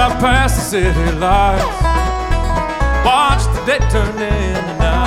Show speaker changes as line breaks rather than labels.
past the city lights, watch the day turn into night.